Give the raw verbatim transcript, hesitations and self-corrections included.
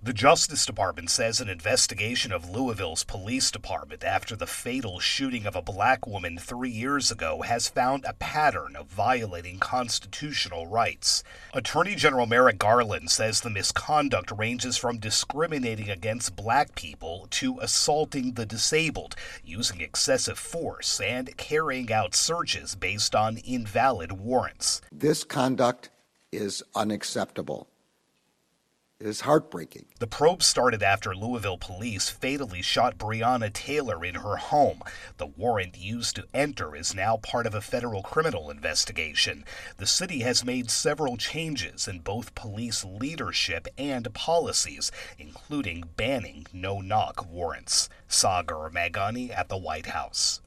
The Justice Department says an investigation of Louisville's police department after the fatal shooting of a black woman three years ago has found a pattern of violating constitutional rights. Attorney General Merrick Garland says the misconduct ranges from discriminating against black people to assaulting the disabled, using excessive force, and carrying out searches based on invalid warrants. This conduct is unacceptable. It is heartbreaking. The probe started after Louisville police fatally shot Breonna Taylor in her home. The warrant used to enter is now part of a federal criminal investigation. The city has made several changes in both police leadership and policies, including banning no-knock warrants. Sagar Magani at the White House.